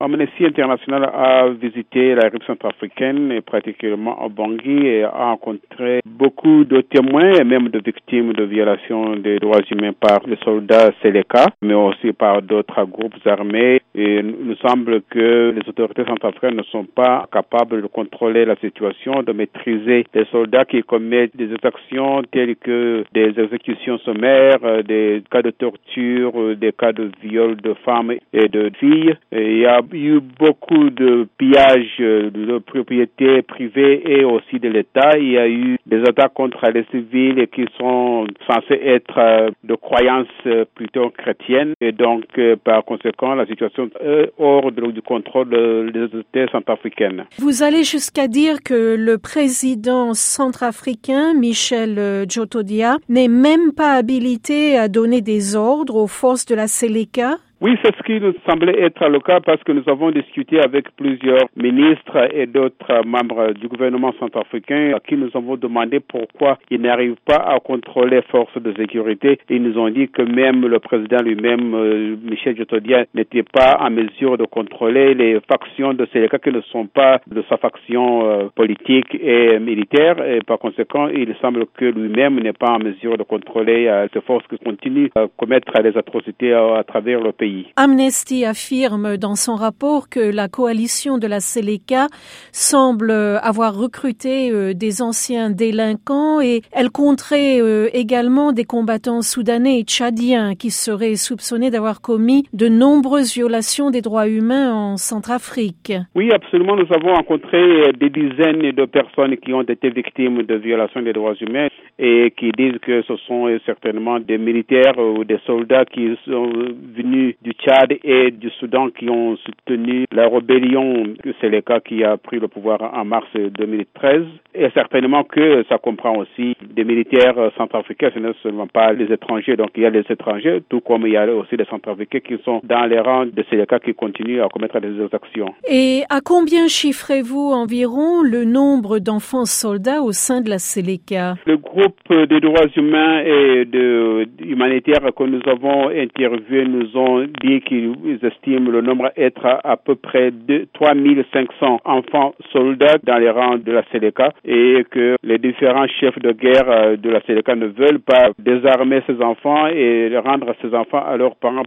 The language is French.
Amnesty International a visité la République centrafricaine, et particulièrement à Bangui, et a rencontré beaucoup de témoins et même de victimes de violations des droits humains par les soldats Seleka, mais aussi par d'autres groupes armés. Et il nous semble que les autorités centrafricaines ne sont pas capables de contrôler la situation, de maîtriser les soldats qui commettent des exactions telles que des exécutions sommaires, des cas de torture, des cas de viol de femmes et de filles. Et il y a eu beaucoup de pillages de propriétés privées et aussi de l'État. Il y a eu des attaques contre les civils qui sont censés être de croyances plutôt chrétiennes. Et donc, par conséquent, la situation est hors du contrôle des autorités centrafricaines. Vous allez jusqu'à dire que le président centrafricain, Michel Djotodia, n'est même pas habilité à donner des ordres aux forces de la Seleka? Oui, c'est ce qui nous semblait être le cas parce que nous avons discuté avec plusieurs ministres et d'autres membres du gouvernement centrafricain à qui nous avons demandé pourquoi ils n'arrivent pas à contrôler les forces de sécurité. Ils nous ont dit que même le président lui-même, Michel Djotodia, n'était pas en mesure de contrôler les factions de Seleka qui ne sont pas de sa faction politique et militaire. Et par conséquent, il semble que lui-même n'est pas en mesure de contrôler ces forces qui continuent à commettre des atrocités à travers le pays. Amnesty affirme dans son rapport que la coalition de la Seleka semble avoir recruté des anciens délinquants et elle compterait également des combattants soudanais et tchadiens qui seraient soupçonnés d'avoir commis de nombreuses violations des droits humains en Centrafrique. Oui, absolument. Nous avons rencontré des dizaines de personnes qui ont été victimes de violations des droits humains et qui disent que ce sont certainement des militaires ou des soldats qui sont venus du Tchad et du Soudan qui ont soutenu la rébellion Seleka qui a pris le pouvoir en mars 2013. Et certainement que ça comprend aussi des militaires centrafricains, ce n'est seulement pas les étrangers. Donc il y a les étrangers, tout comme il y a aussi des centrafricains qui sont dans les rangs de Seleka qui continuent à commettre des exactions. Et à combien chiffrez-vous environ le nombre d'enfants soldats au sein de la Seleka? Le groupe des droits humains et humanitaires que nous avons interviewés nous ont dit qu'ils estiment le nombre être à peu près de 3500 enfants soldats dans les rangs de la Seleka et que les différents chefs de guerre de la Seleka ne veulent pas désarmer ces enfants et rendre ces enfants à leurs parents